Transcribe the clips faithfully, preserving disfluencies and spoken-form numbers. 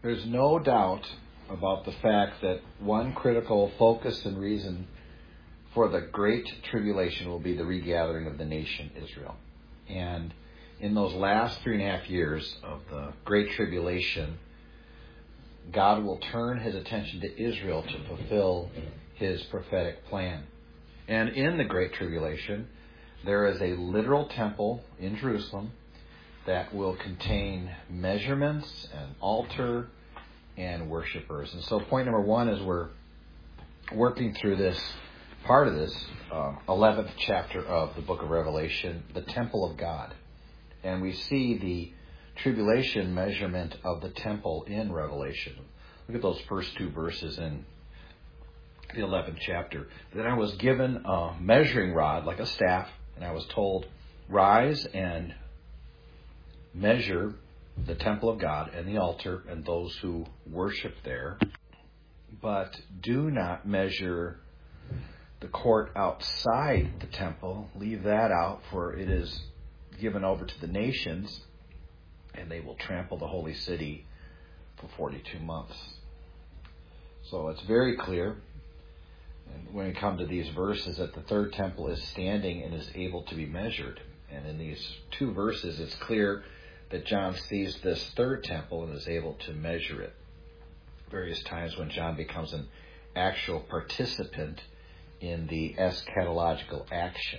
There's no doubt about the fact that one critical focus and reason for the Great Tribulation will be the regathering of the nation Israel. And in those last three and a half years of the Great Tribulation, God will turn his attention to Israel to fulfill his prophetic plan. And in the Great Tribulation, there is a literal temple in Jerusalem that will contain measurements, an altar, and worshipers. And so point number one, as we're working through this part of this uh, eleventh chapter of the book of Revelation, the temple of God. And we see the tribulation measurement of the temple in Revelation. Look at those first two verses in the eleventh chapter. Then I was given a measuring rod like a staff, and I was told, rise and measure the temple of God and the altar and those who worship there, but do not measure the court outside the temple. Leave that out, for it is given over to the nations, and they will trample the holy city for forty-two months. So it's very clear when we come to these verses that the third temple is standing and is able to be measured. And in these two verses, it's clear that John sees this third temple and is able to measure it. Various times when John becomes an actual participant in the eschatological action.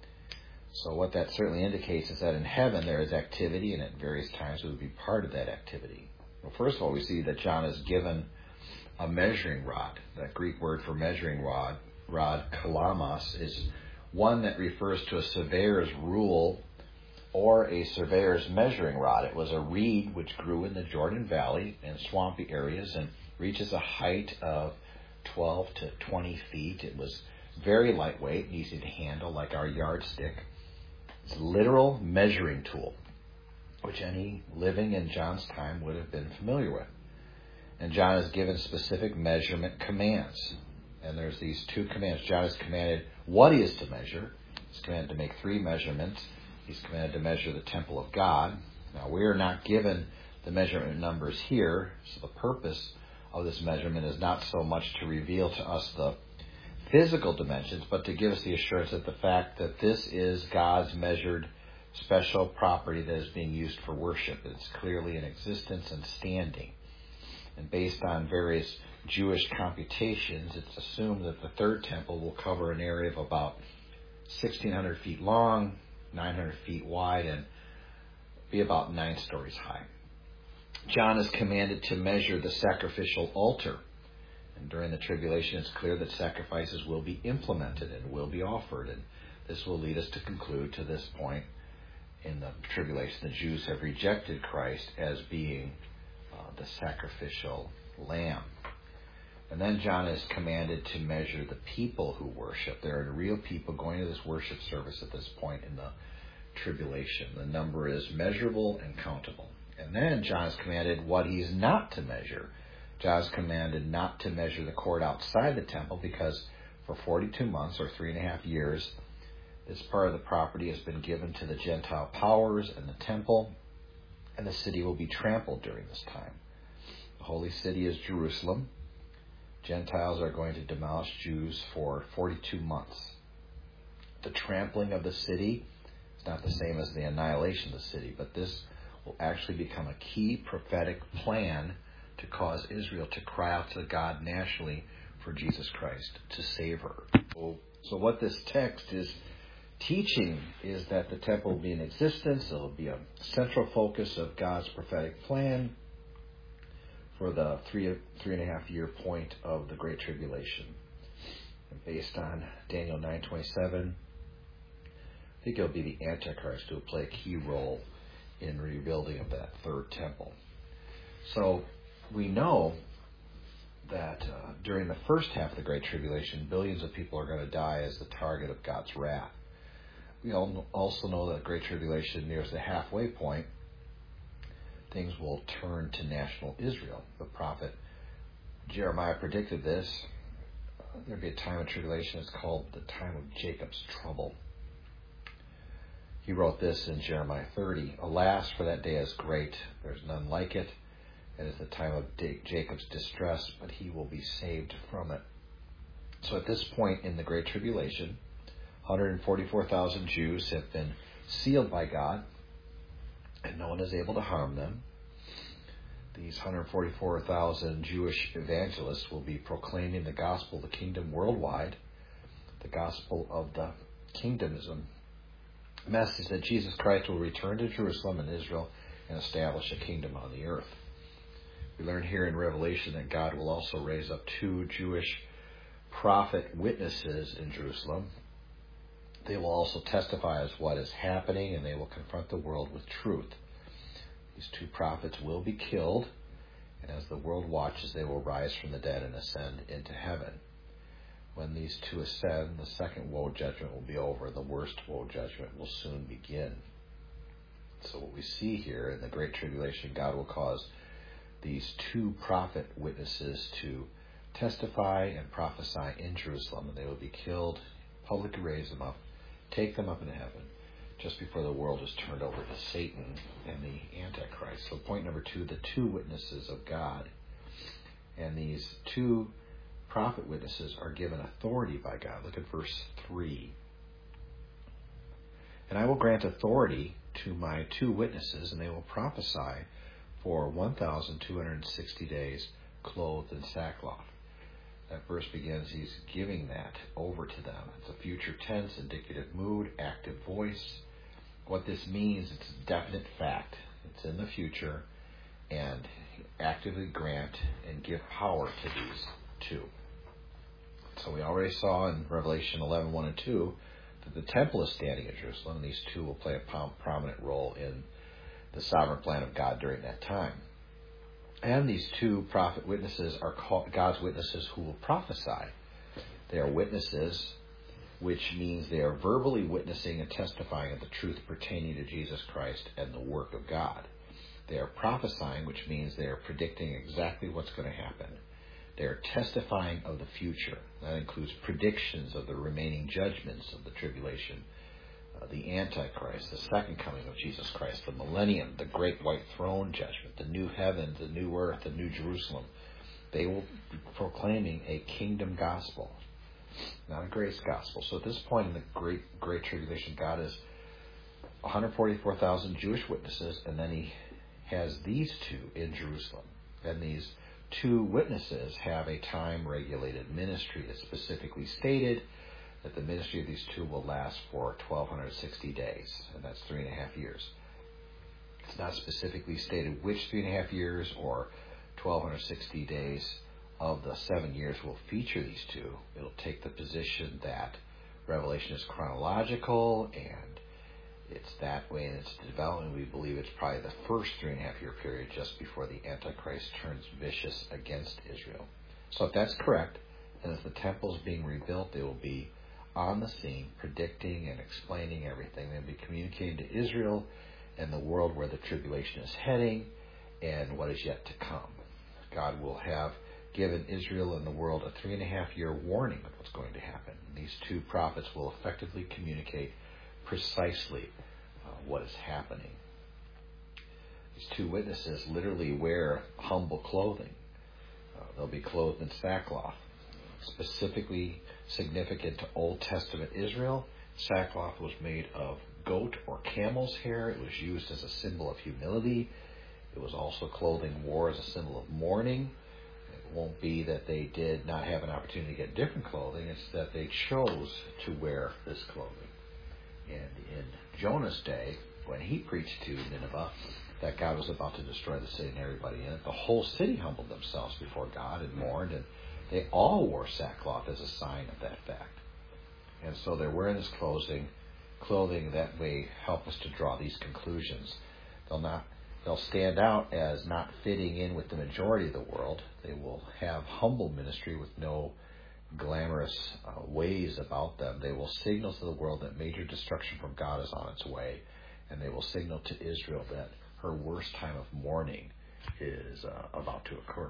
So what that certainly indicates is that in heaven there is activity, and at various times we would be part of that activity. Well, first of all, we see that John is given a measuring rod. That Greek word for measuring rod, rod, kalamos, is one that refers to a surveyor's rule or a surveyor's measuring rod. It was a reed which grew in the Jordan Valley in swampy areas and reaches a height of twelve to twenty feet. It was very lightweight, easy to handle, like our yardstick. It's a literal measuring tool, which any living in John's time would have been familiar with. And John is given specific measurement commands. And there's these two commands. John is commanded what he is to measure. He's commanded to make three measurements. He's commanded to measure the temple of God. Now, we are not given the measurement numbers here, so the purpose of this measurement is not so much to reveal to us the physical dimensions, but to give us the assurance that the fact that this is God's measured special property that is being used for worship. It's clearly in existence and standing. And based on various Jewish computations, it's assumed that the third temple will cover an area of about sixteen hundred feet long, nine hundred feet wide, and be about nine stories high. John is commanded to measure the sacrificial altar. And during the tribulation, it's clear that sacrifices will be implemented and will be offered. And this will lead us to conclude to this point in the tribulation, the Jews have rejected Christ as being uh, the sacrificial lamb. And then John is commanded to measure the people who worship. There are real people going to this worship service at this point in the tribulation. The number is measurable and countable. And then John is commanded what he's not to measure. John is commanded not to measure the court outside the temple, because for forty-two months or three and a half years, this part of the property has been given to the Gentile powers and the temple, and the city will be trampled during this time. The holy city is Jerusalem. Gentiles are going to demolish Jews for forty-two months. The trampling of the city is not the same as the annihilation of the city, but this will actually become a key prophetic plan to cause Israel to cry out to God nationally for Jesus Christ to save her. So, so what this text is teaching is that the temple will be in existence. It will be a central focus of God's prophetic plan for the three three and a half year point of the Great Tribulation. And based on Daniel nine twenty-seven, I think it'll be the Antichrist who will play a key role in rebuilding of that third temple. So we know that uh, during the first half of the Great Tribulation, billions of people are going to die as the target of God's wrath. We also know that Great Tribulation nears the halfway point. Things will turn to national Israel. The prophet Jeremiah predicted this. Uh, there'll be a time of tribulation. It's called the time of Jacob's trouble. He wrote this in Jeremiah thirty. Alas, for that day is great. There's none like it. and it's the time of Jacob's distress, but he will be saved from it. So at this point in the Great Tribulation, one hundred forty-four thousand Jews have been sealed by God, and no one is able to harm them. These one hundred forty-four thousand Jewish evangelists will be proclaiming the gospel of the kingdom worldwide. The gospel of the kingdom is a message that Jesus Christ will return to Jerusalem and Israel and establish a kingdom on the earth. We learn here in Revelation that God will also raise up two Jewish prophet witnesses in Jerusalem. They will also testify as what is happening, and they will confront the world with truth. These two prophets will be killed, and as the world watches, they will rise from the dead and ascend into heaven. When these two ascend, the second woe judgment will be over. The worst woe judgment will soon begin. So what we see here in the Great Tribulation, God will cause these two prophet witnesses to testify and prophesy in Jerusalem, and they will be killed, publicly raise them up, take them up into heaven, just before the world is turned over to Satan and the Antichrist. So point number two, the two witnesses of God. And these two prophet witnesses are given authority by God. Look at verse three. And I will grant authority to my two witnesses, and they will prophesy for one thousand two hundred sixty days, clothed in sackcloth. That verse begins, he's giving that over to them. It's a future tense, indicative mood, active voice. What this means, it's a definite fact. It's in the future, and actively grant and give power to these two. So we already saw in Revelation eleven, one and two that the temple is standing at Jerusalem, and these two will play a prominent role in the sovereign plan of God during that time. And these two prophet witnesses are called God's witnesses who will prophesy. They are witnesses, which means they are verbally witnessing and testifying of the truth pertaining to Jesus Christ and the work of God. They are prophesying, which means they are predicting exactly what's going to happen. They are testifying of the future. That includes predictions of the remaining judgments of the tribulation, uh, the Antichrist, the second coming of Jesus Christ, the millennium, the great white throne judgment, the new heaven, the new earth, the new Jerusalem. They will be proclaiming a kingdom gospel, not a grace gospel. So at this point in the great great tribulation, God is one hundred forty-four thousand Jewish witnesses, and then he has these two in Jerusalem. And these two witnesses have a time-regulated ministry. It's specifically stated that the ministry of these two will last for twelve sixty days, and that's three and a half years. It's not specifically stated which three and a half years or twelve sixty days of the seven years will feature these two. It'll take the position that Revelation is chronological, and it's that way in its development. We believe it's probably the first three and a half year period just before the Antichrist turns vicious against Israel. So if that's correct, and as the temple is being rebuilt, they will be on the scene, predicting and explaining everything. They'll be communicating to Israel and the world where the tribulation is heading and what is yet to come. God will have given Israel and the world a three and a half year warning of what's going to happen. And these two prophets will effectively communicate precisely uh, what is happening. These two witnesses literally wear humble clothing. Uh, they'll be clothed in sackcloth. Specifically significant to Old Testament Israel, sackcloth was made of goat or camel's hair. It was used as a symbol of humility. It was also clothing worn as a symbol of mourning. It won't be that they did not have an opportunity to get different clothing. It's that they chose to wear this clothing. And in Jonah's day, when he preached to Nineveh that God was about to destroy the city and everybody in it, the whole city humbled themselves before God and mourned, and they all wore sackcloth as a sign of that fact. And so they're wearing this clothing, clothing that may help us to draw these conclusions. They'll not, they'll stand out as not fitting in with the majority of the world. They will have humble ministry with no glamorous uh, ways about them. They will signal to the world that major destruction from God is on its way, and they will signal to Israel that her worst time of mourning is uh, about to occur.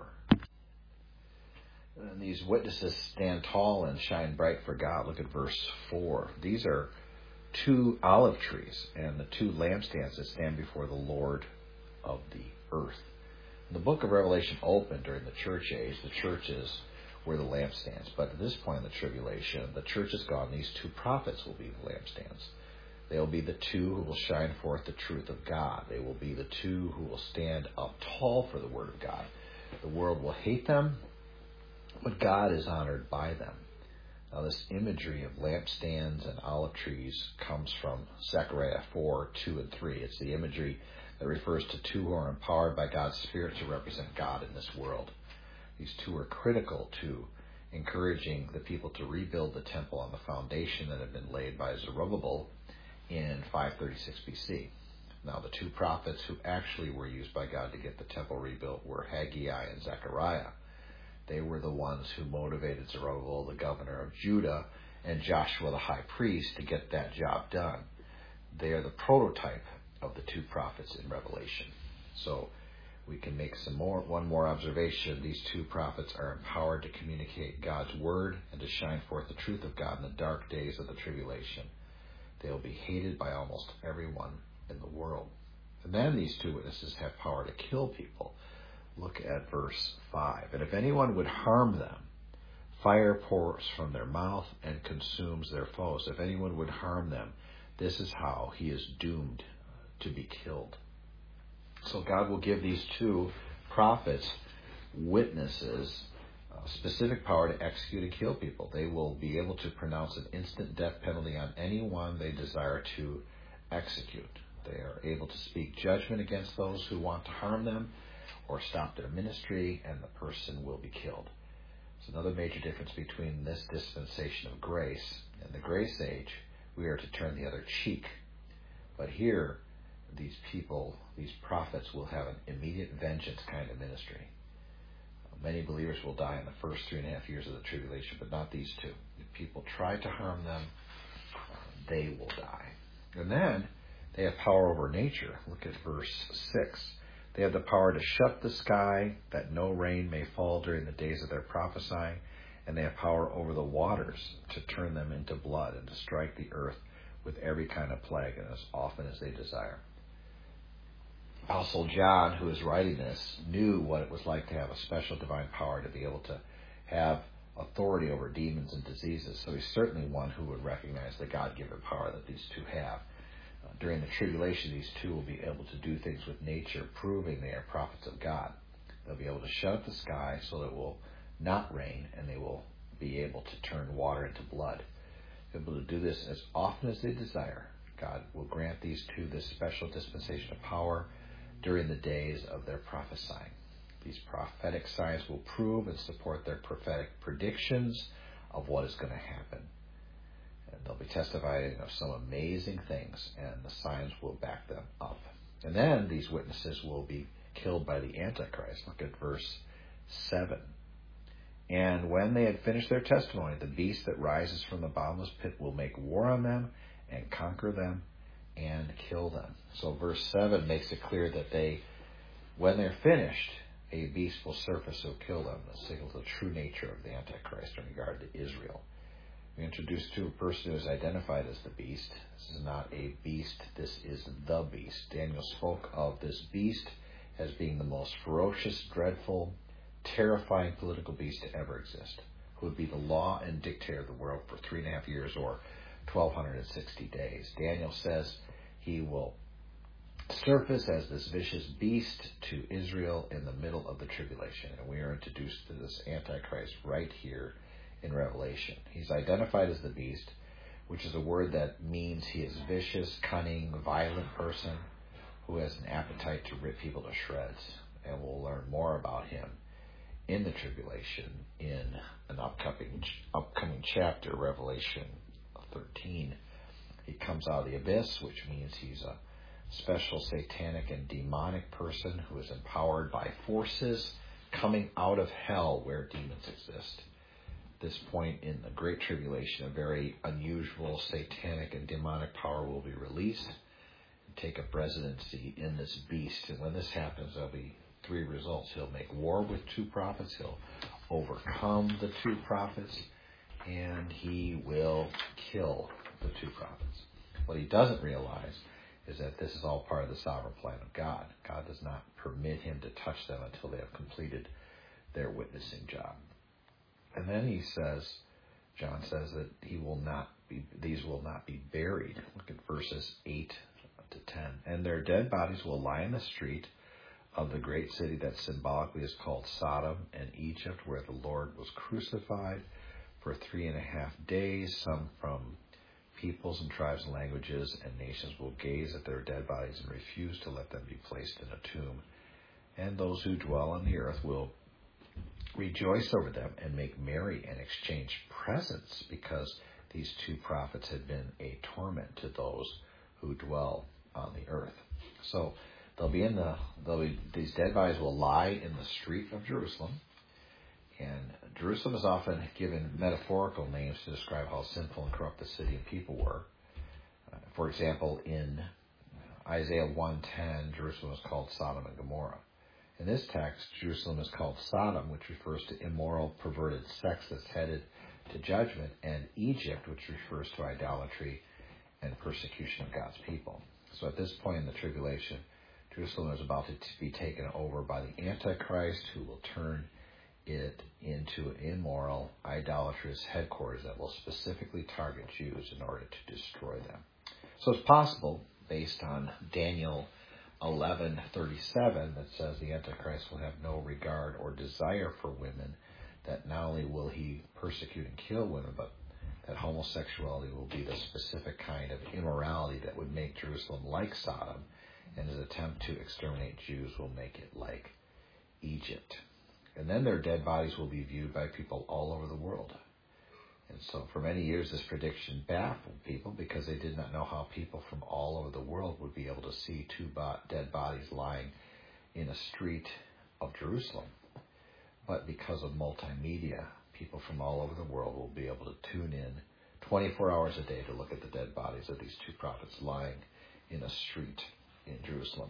And these witnesses stand tall and shine bright for God. Look at verse four. These are two olive trees and the two lampstands that stand before the Lord of the earth. The book of Revelation opened during the church age. The churches were the lampstands. But at this point in the tribulation, the church is gone. These two prophets will be the lampstands. They will be the two who will shine forth the truth of God. They will be the two who will stand up tall for the word of God. The world will hate them, but God is honored by them. Now, this imagery of lampstands and olive trees comes from Zechariah four, two, and three. It's the imagery that refers to two who are empowered by God's Spirit to represent God in this world. These two are critical to encouraging the people to rebuild the temple on the foundation that had been laid by Zerubbabel in five thirty-six B C. Now, the two prophets who actually were used by God to get the temple rebuilt were Haggai and Zechariah. They were the ones who motivated Zerubbabel, the governor of Judah, and Joshua, the high priest, to get that job done. They are the prototype of the two prophets in Revelation. So we can make some more, one more observation. These two prophets are empowered to communicate God's word and to shine forth the truth of God in the dark days of the tribulation. They will be hated by almost everyone in the world. And then these two witnesses have power to kill people. Look at verse five. And if anyone would harm them, fire pours from their mouth and consumes their foes. If anyone would harm them, this is how he is doomed to be killed. So God will give these two prophets, witnesses, uh, specific power to execute and kill people. They will be able to pronounce an instant death penalty on anyone they desire to execute. They are able to speak judgment against those who want to harm them or stop their ministry, and the person will be killed. It's another major difference between this dispensation of grace and the grace age. We are to turn the other cheek. But here, these people, these prophets, will have an immediate vengeance kind of ministry. Many believers will die in the first three and a half years of the tribulation, but not these two. If people try to harm them, they will die. And then they have power over nature. Look at verse six. They have the power to shut the sky that no rain may fall during the days of their prophesying, and they have power over the waters to turn them into blood and to strike the earth with every kind of plague, and as often as they desire. Apostle John, who is writing this, knew what it was like to have a special divine power to be able to have authority over demons and diseases. So he's certainly one who would recognize the God-given power that these two have. Uh, during the tribulation, these two will be able to do things with nature, proving they are prophets of God. They'll be able to shut up the sky so that it will not rain, and they will be able to turn water into blood. They'll be able to do this as often as they desire. God will grant these two this special dispensation of power during the days of their prophesying. These prophetic signs will prove and support their prophetic predictions of what is going to happen. And they'll be testifying of some amazing things, and the signs will back them up. And then these witnesses will be killed by the Antichrist. Look at verse seven. And when they had finished their testimony, the beast that rises from the bottomless pit will make war on them and conquer them and kill them. So verse seven makes it clear that they, when they're finished, a beast will surface to kill them. The signal to the true nature of the Antichrist in regard to Israel. We introduced to a person who is identified as the beast. This is not a beast, this is the beast. Daniel spoke of this beast as being the most ferocious, dreadful, terrifying political beast to ever exist, who would be the law and dictator of the world for three and a half years or twelve sixty days. Daniel says he will surface as this vicious beast to Israel in the middle of the tribulation. And we are introduced to this Antichrist right here in Revelation. He's identified as the beast, which is a word that means he is vicious, cunning, violent person who has an appetite to rip people to shreds. And we'll learn more about him in the tribulation in an upcoming upcoming chapter, Revelation thirteen. He comes out of the abyss, which means he's a special satanic and demonic person who is empowered by forces coming out of hell where demons exist. At this point in the Great Tribulation, a very unusual satanic and demonic power will be released and take up residency in this beast. And when this happens, there'll be three results. He'll make war with two prophets, he'll overcome the two prophets, and he will kill the two prophets. What he doesn't realize is that this is all part of the sovereign plan of God. God does not permit him to touch them until they have completed their witnessing job. And then he says, John says that he will not be, these will not be buried. Look at verses eight to ten. And their dead bodies will lie in the street of the great city that symbolically is called Sodom and Egypt, where the Lord was crucified. For three and a half days, some from peoples and tribes and languages and nations will gaze at their dead bodies and refuse to let them be placed in a tomb. And those who dwell on the earth will rejoice over them and make merry and exchange presents, because these two prophets had been a torment to those who dwell on the earth. So they'll be in the, they'll be, these dead bodies will lie in the street of Jerusalem. And Jerusalem is often given metaphorical names to describe how sinful and corrupt the city and people were. Uh, for example, in Isaiah one ten, Jerusalem is called Sodom and Gomorrah. In this text, Jerusalem is called Sodom, which refers to immoral, perverted sex that's headed to judgment, and Egypt, which refers to idolatry and persecution of God's people. So at this point in the tribulation, Jerusalem is about to be taken over by the Antichrist, who will turn it into an immoral, idolatrous headquarters that will specifically target Jews in order to destroy them. So it's possible, based on Daniel eleven thirty-seven, that says the Antichrist will have no regard or desire for women, that not only will he persecute and kill women, but that homosexuality will be the specific kind of immorality that would make Jerusalem like Sodom, and his attempt to exterminate Jews will make it like Egypt. And then their dead bodies will be viewed by people all over the world. And so for many years, this prediction baffled people because they did not know how people from all over the world would be able to see two bo- dead bodies lying in a street of Jerusalem. But because of multimedia, people from all over the world will be able to tune in twenty-four hours a day to look at the dead bodies of these two prophets lying in a street in Jerusalem.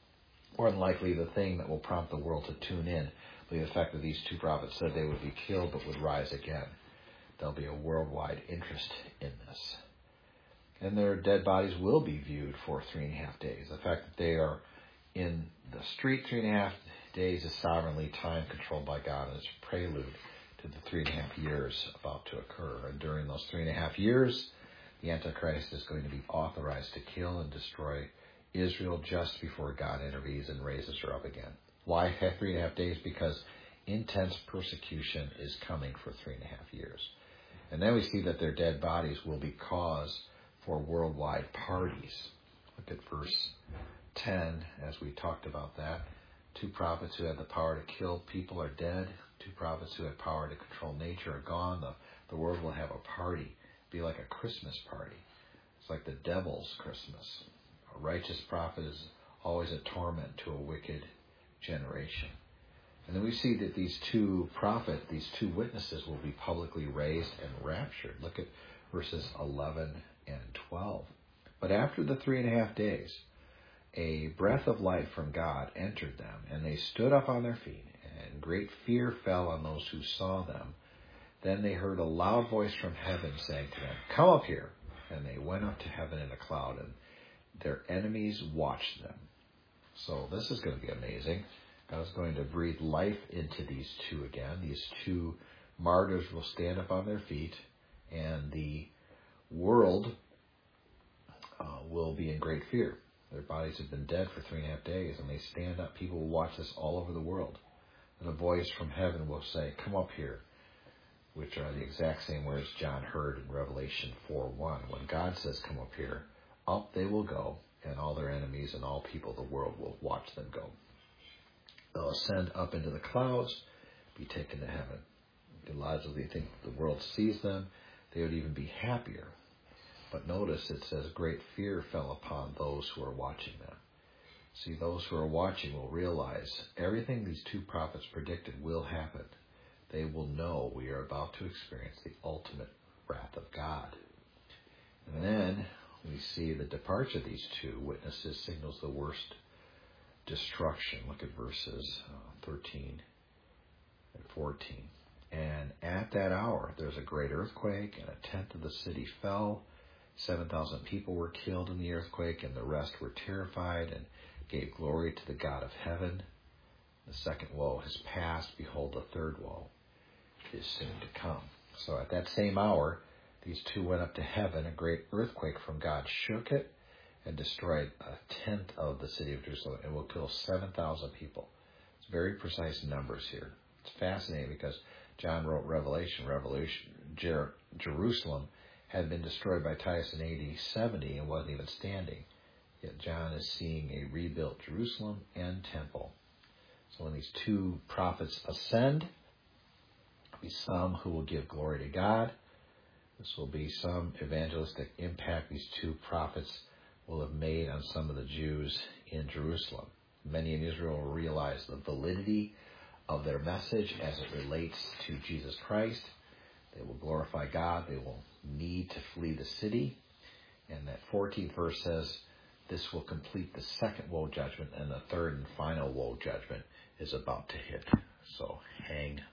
More than likely, the thing that will prompt the world to tune in will be the fact that these two prophets said they would be killed but would rise again. There'll be a worldwide interest in this. And their dead bodies will be viewed for three and a half days. The fact that they are in the street three and a half days is sovereignly time controlled by God, and it's a prelude to the three and a half years about to occur. And during those three and a half years, the Antichrist is going to be authorized to kill and destroy Israel just before God intervenes and raises her up again. Why three and a half days? Because intense persecution is coming for three and a half years. And then we see that their dead bodies will be cause for worldwide parties. Look at verse ten as we talked about that. Two prophets who had the power to kill people are dead. Two prophets who had power to control nature are gone. The, the world will have a party. Be like a Christmas party. It's like the devil's Christmas. A righteous prophet is always a torment to a wicked generation. And then we see that these two prophets, these two witnesses, will be publicly raised and raptured. Look at verses eleven and twelve. But after the three and a half days, a breath of life from God entered them, and they stood up on their feet, and great fear fell on those who saw them. Then they heard a loud voice from heaven saying to them, "Come up here." And they went up to heaven in a cloud, and their enemies watched them. So this is going to be amazing. God's going to breathe life into these two again. These two martyrs will stand up on their feet, and the world uh, will be in great fear. Their bodies have been dead for three and a half days, and they stand up. People will watch this all over the world. And a voice from heaven will say, "Come up here," which are the exact same words John heard in Revelation four one. When God says, "Come up here," up they will go, and all their enemies and all people of the world will watch them go. They'll ascend up into the clouds, be taken to heaven. Logically, think the world sees them, they would even be happier. But notice it says great fear fell upon those who are watching them. See, those who are watching will realize everything these two prophets predicted will happen. They will know we are about to experience the ultimate wrath of God. And then we see the departure of these two witnesses signals the worst destruction. Look at verses uh, thirteen and fourteen. And at that hour, there's a great earthquake, and a tenth of the city fell. seven thousand people were killed in the earthquake, and the rest were terrified and gave glory to the God of heaven. The second woe has passed. Behold, the third woe is soon to come. So at that same hour, these two went up to heaven. A great earthquake from God shook it and destroyed a tenth of the city of Jerusalem and will kill seven thousand people. It's very precise numbers here. It's fascinating because John wrote Revelation. Revelation Jer- Jerusalem had been destroyed by Titus in A D seventy and wasn't even standing. Yet John is seeing a rebuilt Jerusalem and temple. So when these two prophets ascend, there'll be some who will give glory to God. This will be some evangelistic impact these two prophets will have made on some of the Jews in Jerusalem. Many in Israel will realize the validity of their message as it relates to Jesus Christ. They will glorify God. They will need to flee the city. And that fourteenth verse says, this will complete the second woe judgment, and the third and final woe judgment is about to hit. So hang